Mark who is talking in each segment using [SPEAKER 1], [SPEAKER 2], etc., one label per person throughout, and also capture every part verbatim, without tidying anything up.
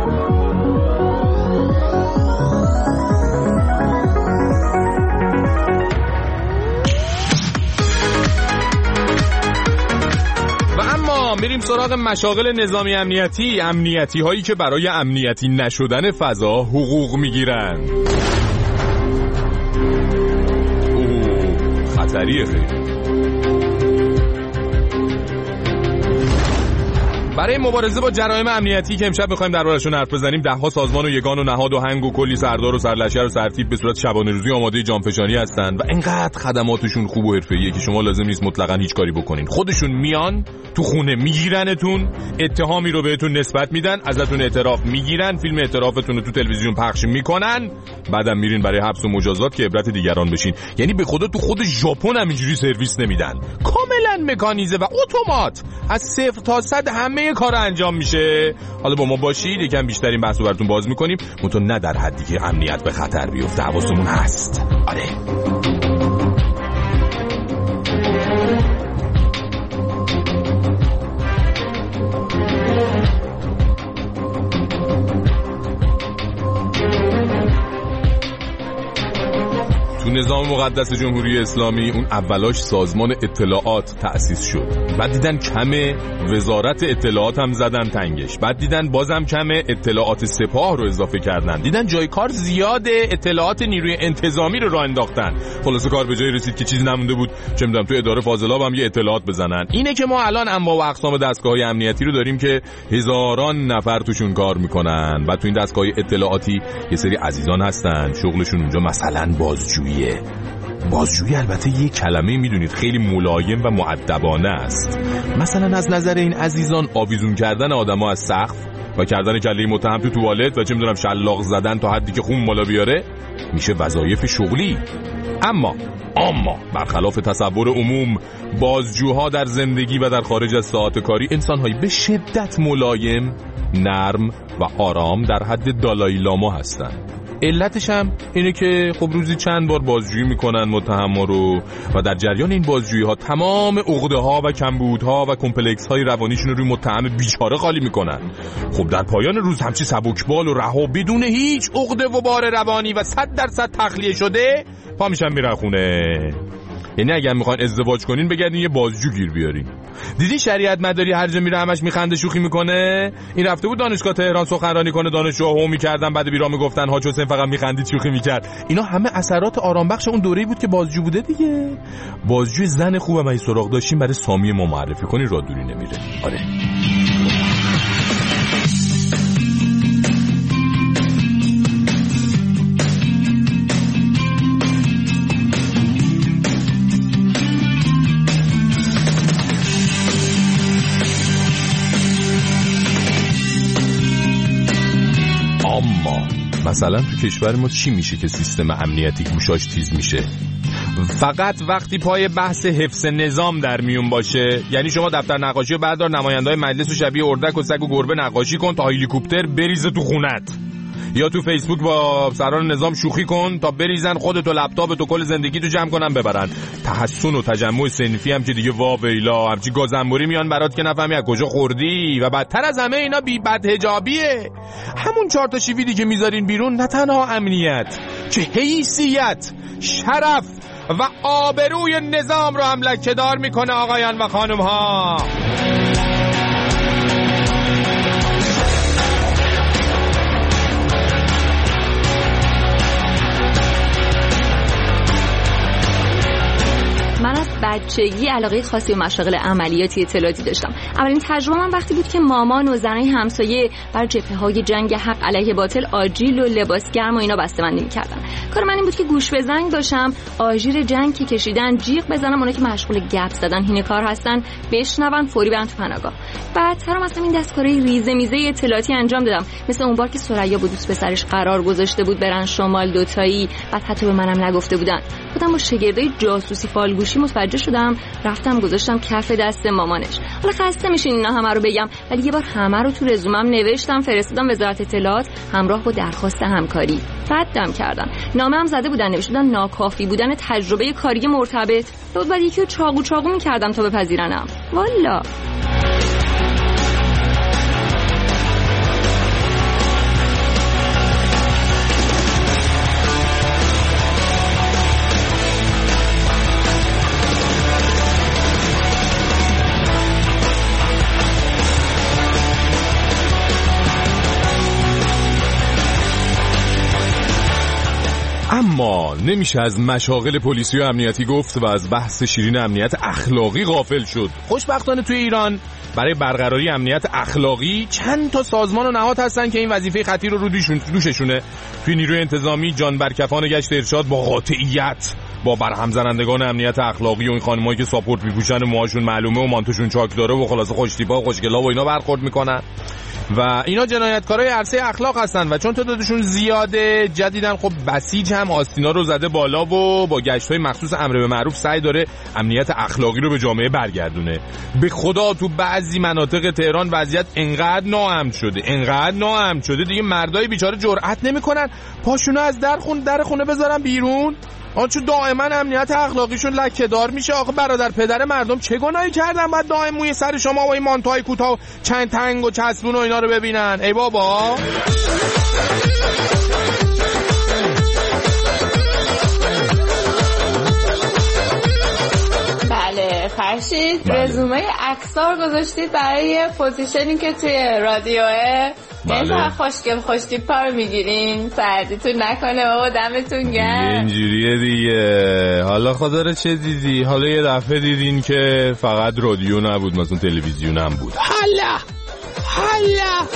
[SPEAKER 1] میریم سراغ مشاغل نظامی امنیتی، امنیتی هایی که برای امنیتی نشدن فضا حقوق میگیرن. اوه خطریه خیلی. برای مبارزه با جرایم امنیتی که امشب می‌خوایم دربارشون حرف بزنیم، ده‌ها سازمان و یگان و نهاد و هنگ و کلی سردار و سرلشکر و سرتیپ به صورت شبانه روزی آماده جانفشانی هستن و اینقدر خدماتشون خوب و حرفه‌ایه که شما لازم نیست مطلقاً هیچ کاری بکنین. خودشون میان تو خونه میگیرنتون، اتهامی رو بهتون نسبت میدن، ازتون اعتراف میگیرن، فیلم اعترافتون رو تو تلویزیون پخش میکنن، بعدم میرین برای حبس و مجازات که عبرت دیگران بشین. یعنی به خدا تو خود ژاپن هم اینجوری سرویس نمیدن. کاملا مکانیزه و اتومات از صفر تا صد همه کار انجام میشه. حالا با ما باشید یکم بیشتر این بحثو براتون باز میکنیم، منتها نه در حدی که امنیت به خطر بیفته. حواسمون هست. آره تو نظام مقدس جمهوری اسلامی اون اولاش سازمان اطلاعات تأسیس شد، بعد دیدن کمه وزارت اطلاعات هم زدن تنگش، بعد دیدن بازم کمه اطلاعات سپاه رو اضافه کردن، دیدن جای کار زیاده اطلاعات نیروی انتظامی رو راه انداختن. خلاصه کار به جایی رسید که چیزی نمونده بود چه میدونم تو اداره فاضلاب هم یه اطلاعات بزنن. اینه که ما الان انواع و اقسام دستگاه‌های امنیتی رو داریم که هزاران نفر توشون کار میکنن و تو این دستگاه اطلاعاتی یه سری عزیزان هستن شغلشون اونجا مثلا بازجویی. بازجویی البته یه کلمه میدونید خیلی ملایم و مؤدبانه است. مثلا از نظر این عزیزان آویزون کردن آدما از سقف و کردن کله متهم تو توالت و چه میدونم شلاق زدن تا حدی که خون بالا بیاره میشه وظایف شغلی. اما اما برخلاف تصور عموم بازجوها در زندگی و در خارج از ساعات کاری انسان‌های به شدت ملایم، نرم و آرام در حد دالای لاما هستند. علتش هم اینه که خب روزی چند بار بازجویی میکنن متهما رو و در جریان این بازجویی ها تمام عقده ها و کمبودها و کمپلکس های روانیشون رو روی متهم بیچاره خالی میکنن. خب در پایان روز همچی سبکبال و رها بدون هیچ عقده و بار روانی و صد درصد تخلیه شده پا میشن میرن خونه. یعنی اگر میخواین ازدواج کنین بگردین یه بازجو گیر بیارین. دیدی شریعت مداری هر جا میره همش میخنده شوخی میکنه؟ این رفته بود دانشگاه تهران سخنرانی کنه، دانشجوها هم میکردن، بعد بیرا میگفتن حاج حسین فقط میخندید شوخی میکرد. اینا همه اثرات آرام بخش اون دوره‌ای بود که بازجو بوده دیگه. بازجوی زن خوبم اگه سراغ داشتین برای سامی ما معرفی کنین، راه دوری نمیره. آره مثلا تو کشور ما چی میشه که سیستم امنیتی گوشاش تیز میشه؟ فقط وقتی پای بحث حفظ نظام در میون باشه. یعنی شما دفتر نقاشی و بردار نماینده‌های مجلس و شبیه اردک و سگ و گربه نقاشی کن تا هلیکوپتر بریزه تو خونت، یا تو فیسبوک با سران نظام شوخی کن تا بریزن خودت و لپتاپت و کل زندگی تو جمع کنن ببرن. تحسن و تجمع صنفی هم که دیگه وا ویلا، همچی گازنبوری میان برات که نفهمی از کجا خوردی. و بدتر از همه اینا بی بدحجابیه. همون چهار تا شیویدی که میذارین بیرون نه تنها امنیت که حیثیت، شرف و آبروی نظام رو هم لکه‌دار میکنه. آقایان و خانم ها،
[SPEAKER 2] من از بچگی علاقه خاصی به مشاغل عملیاتی اطلاعاتی داشتم. اولین تجربه من وقتی بود که مامان و زنای همسایه بر جبهه‌های جنگ حق علیه باطل آجیل و لباس گرم و اینا بسته‌بندی می‌کردن. کار من این بود که گوش به زنگ باشم، آژیر جنگ که کشیدن جیغ بزنم، اونا که مشغول گپ زدن هینه کار هستن بشنون، فوری برن تو پناهگاه. بعدتر مثلا این دستکارای ریزه میزه اطلاعاتی انجام دادم، مثل اون بار که ثریا با دوست پسرش قرار گذاشته بود برن شمال دوتایی، بعد حتی به منم نگفته بودن. خودم با شگردای جاسوسی فالگوشی متوجه شدم، رفتم گذاشتم کف دست مامانش. حالا خسته میشین اینا همه رو بگم، ولی یه بار همه رو تو رزومم نوشتم فرستادم وزارت اطلاعات همراه با درخواست همکاری. ردم کردن. نامه هم زده بودن، نوشته بودن ناکافی بودن تجربه کاری مرتبط. بود بعد یکی رو چاقو چاقو می‌کردم تا بپذیرنم. والا
[SPEAKER 1] ایران. نمیشه از مشاغل پلیسی و امنیتی گفت و از بحث شیرین امنیت اخلاقی غافل شد. خوشبختانه توی ایران برای برقراری امنیت اخلاقی چند تا سازمان و نهاد هستن که این وظیفه خطیر رو دوششونه. توی نیروی انتظامی جانبرکفان گشت ارشاد با قاطعیت با برهم زنندگان امنیت اخلاقی و این خانمایی که ساپورت میپوشن و موهاشون معلومه و مانتوشون چاک داره و خلاصه خوشتیپا و خوشگلا و اینا برخورد میکنن و اینا جنایتکارای عرصه اخلاق هستن و چون تعدادشون زیاده جدیدن خب بسیج هم آستینا رو زده بالا و با گشت‌های مخصوص امر به معروف سعی داره امنیت اخلاقی رو به جامعه برگردونه. به خدا تو بعضی مناطق تهران وضعیت انقدر ناامن شده انقدر ناامن شده دیگه مردای بیچاره جرئت نمیکنن پاشونو از در خونه در خونه بذارن بیرون. آن چون دائما امنیت اخلاقیشون لکه‌دار میشه. آخه برادر پدر مردم چه گناهی کردن بعد دائم موی سر شما و این مانتوهای کوتاه چند تنگ و چسبون و اینا رو ببینن؟ ای بابا
[SPEAKER 3] بله فرشید رزومه اکثر گذاشتید برای پوزیشنی که توی رادیوه. بله. خوشگل خوشتیپا رو میگیرین سردیتون نکنه بابا دمتون گرم.
[SPEAKER 1] اینجوریه دیگه. حالا خدا رو چه دیدی؟ حالا یه دفعه دیدین که فقط رادیو نبود مثلا تلویزیون هم بود. حالا حالا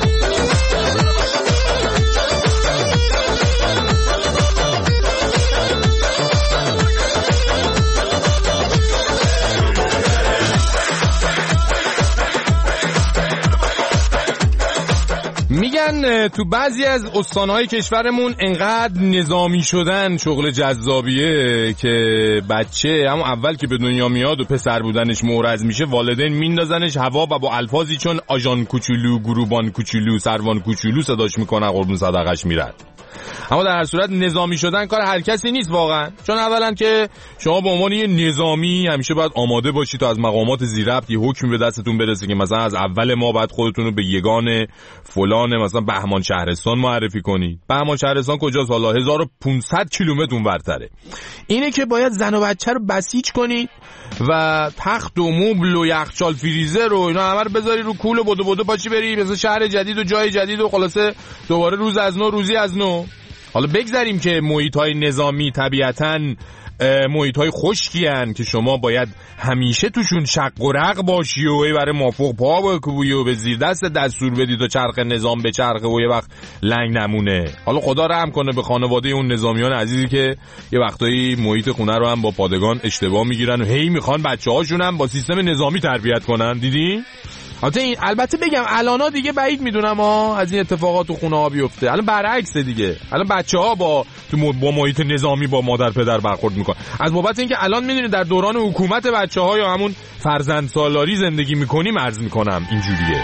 [SPEAKER 1] میگن تو بعضی از استانهای کشورمون انقدر نظامی شدن شغل جذابیه که بچه همون اول که به دنیا میاد و پسر بودنش مورز میشه والدین میندازنش هوا و با الفاظی چون آژان کوچولو، گروبان کوچولو، سروان کوچولو صداش میکنن قربون صدقش میرن. اما در هر صورت نظامی شدن کار هر کسی نیست واقعا، چون اولا که شما به عنوان یه نظامی همیشه باید آماده باشید تا از مقامات ذی‌ربط یه حکمی به دستتون برسه که مثلا از اول ما بعد خودتون رو به یگان فلان مثلا بهمان شهرستان معرفی کنید. بهمان شهرستان کجاست حالا؟ هزار و پانصد کیلومتر اونورتره. اینه که باید زن و بچه رو بسیج کنید و تخت و مبل و یخچال فریزر و اینا همه رو بذاری رو کول و بدو بدو پاچی بری مثلا شهر جدید و جای جدید و خلاصه دوباره روز از نو روزی از نو. حالا بگذاریم که محیط‌های نظامی طبیعتاً محیط‌های خشکی هن که شما باید همیشه توشون شق و رق باشی و برای مافوق پا بکوبی و به زیر دست دستور بدید و چرخ نظام به چرخه و یه وقت لنگ نمونه. حالا خدا رحم کنه به خانواده اون نظامیان عزیزی که یه وقتایی محیط خونه رو هم با پادگان اشتباه میگیرن و هی میخوان بچه‌هاشون هم با سیستم نظامی تربیت کنن. دیدی؟ البته این البته بگم الانا دیگه بعید میدونم ها از این اتفاقات تو خونه ها بیفته. الان برعکسه دیگه. الان بچه‌ها با تو با محیط نظامی با مادر پدر برخورد میکنن. از بابت اینکه الان میدونید در دوران حکومت بچه‌ها یا همون فرزند سالاری زندگی میکنیم عرض میکنم اینجوریه.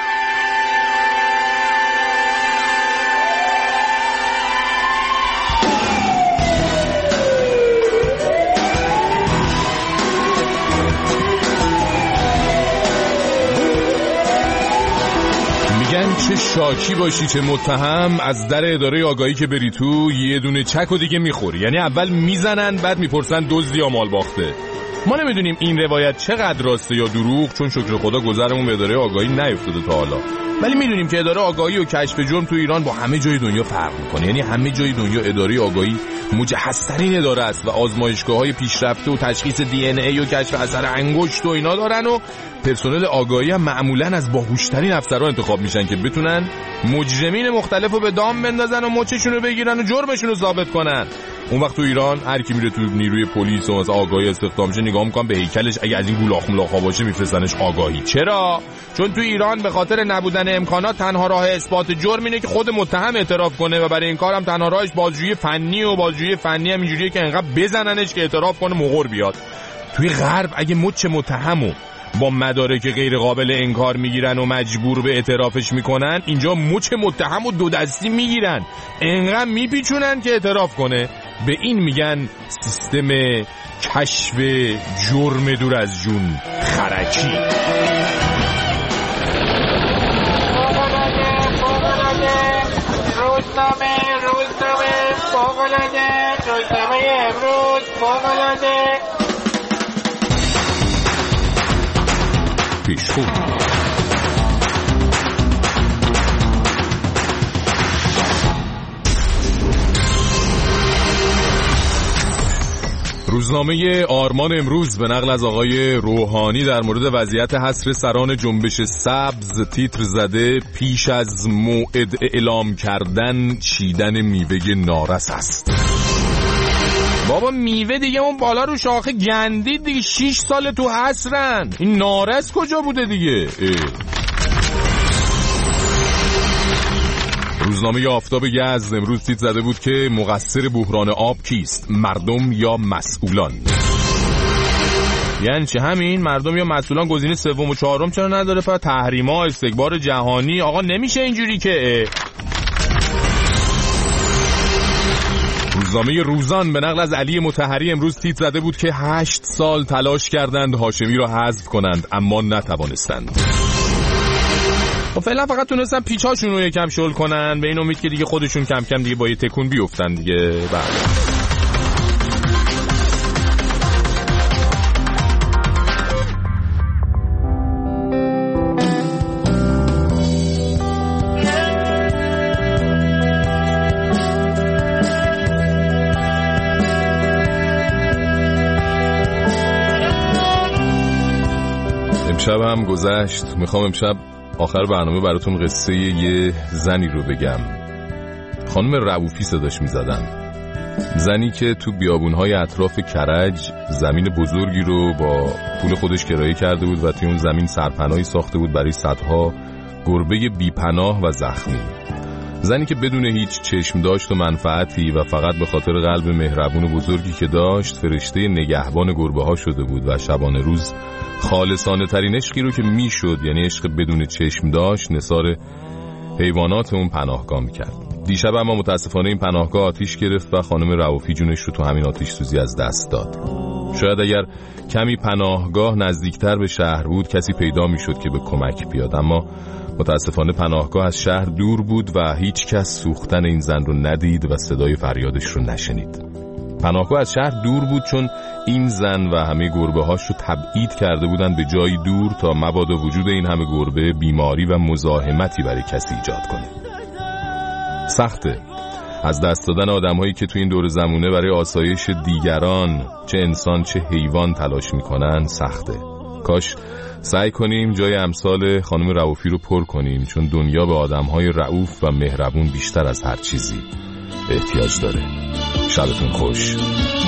[SPEAKER 1] چه شاکی باشی چه متهم از در اداره آگاهی که بری تو یه دونه چک و دیگه میخوری. یعنی اول میزنن بعد میپرسن دزدی یا مال باخته. ما نمیدونیم این روایت چقدر راسته یا دروغ، چون شکر خدا گذرمون به اداره آگاهی نیفتاده تا حالا، ولی میدونیم که اداره آگاهی و کشف جرم تو ایران با همه جای دنیا فرق میکنه. یعنی همه جای دنیا اداره آگاهی مجهزترین اداره است و آزمایشگاه‌های پیشرفته و تشخیص دی ان ای و کشف اثر انگشت و اینا دارن و پرسنل آگاهی هم معمولاً از باهوشترین افسرها انتخاب میشن که بتونن مجرمین مختلفو به دام بندازن و مچشون رو بگیرن و جرمشون رو ثابت کنن. اون وقت تو ایران هر کی میره تو نیروی پلیس و مثلا آگاهی استخدام شه نگاه میکنن به هیکلش، اگه از این گولاخ ملاخا باشه میفرستنش آگاهی. چرا؟ چون تو ایران به خاطر نبودن امکانات تنها راه اثبات جرم اینه که خود متهم اعتراف کنه و برای این کارم تنها راهش بازجویی فنی و بازجویی فنی هم اینجوریه که انقدر بزننش که اعتراف کنه مغر بیاد. توی غرب اگه مچ متهمو با مدارک غیر قابل انکار میگیرن و مجبور به اعترافش میکنن، اینجا مچ متهم و دو دستی میگیرن انقدر میپیچونن که اعتراف کنه. به این میگن سیستم کشف جرم دور از جون خرکی.
[SPEAKER 4] روزنامه روزنامه فوق‌العاده روزنامه امروز فوق‌العاده
[SPEAKER 1] پیشخون. روزنامه آرمان امروز به نقل از آقای روحانی در مورد وضعیت حصر سران جنبش سبز تیتر زده پیش از موعد اعلام کردن چیدن میوه نارس است. بابا میوه دیگه اون بالا رو شاخه گندید دیگه، شیش سال تو حصرن، این نارس کجا بوده دیگه؟ روزنامه آفتاب یزد امروز تیتر زده بود که مقصر بحران آب کیست؟ مردم یا مسئولان؟ یعنی چه همین؟ مردم یا مسئولان؟ گزینه سوم و چهارم چرا نداره؟ فقط تحریما، استکبار جهانی؟ آقا نمیشه اینجوری که. روزنامه روزان به نقل از علی مطهری امروز تیتر زده بود که هشت سال تلاش کردند هاشمی را حذف کنند اما نتوانستند. و فعلا فقط تونستن پیچاشون رو یکم شل کنن به این امید که دیگه خودشون کم کم دیگه با یه تکون بیفتن دیگه. بله. امشب هم گذشت. میخوام امشب آخر برنامه براتون قصه یه زنی رو بگم. خانم رؤوفی صداش میزدن. زنی که تو بیابونهای اطراف کرج زمین بزرگی رو با پول خودش کرایه کرده بود و توی اون زمین سرپناهی ساخته بود برای صدها گربه بیپناه و زخمی. زنی که بدون هیچ چشم داشت و منفعتی و فقط به خاطر قلب مهربون و بزرگی که داشت فرشته نگهبان گربه ها شده بود و شبانه روز خالصانه ترین عشقی رو که میشد، یعنی عشق بدون چشم داشت، نثار حیوانات اون پناهگاه میکرد. دیشب اما متاسفانه این پناهگاه آتیش گرفت و خانم رؤوفی جونش رو تو همین آتیش سوزی از دست داد. شاید اگر کمی پناهگاه نزدیکتر به شهر بود کسی پیدا میشد که به کمک بیاد، اما متاسفانه پناهگاه از شهر دور بود و هیچ کس سوختن این زن رو ندید و صدای فریادش رو نشنید. پناهگاه از شهر دور بود چون این زن و همه گربه هاش رو تبعید کرده بودن به جایی دور تا مبادا وجود این همه گربه بیماری و مزاحمتی برای کسی ایجاد کنه. سخته از دست دادن آدم هایی که تو این دور زمونه برای آسایش دیگران چه انسان چه حیوان تلاش میکنن سخته. کاش سعی کنیم جای امثال خانم رؤوفی رو پر کنیم، چون دنیا به آدم های رؤوف و مهربون بیشتر از هر چیزی احتیاج داره. شبتون خوش.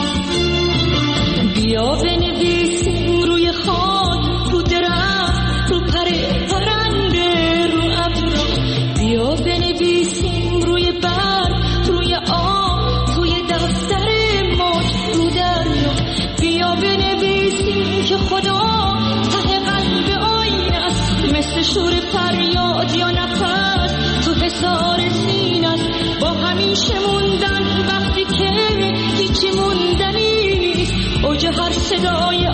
[SPEAKER 5] بیا بنویسیم روی خاک، رو درخت، رو پره پرنده، رو ابرا. بیا بنویسیم روی برگ، روی آب، توی دفتر موج، رو دریا. بیا بنویسیم که خدا ته قلب آینه است، مثل شور فریاد یا نفس تو حصار سینه است. با همیشه موندن وقتی که هیچی موندنی نیست، اوج هر صدای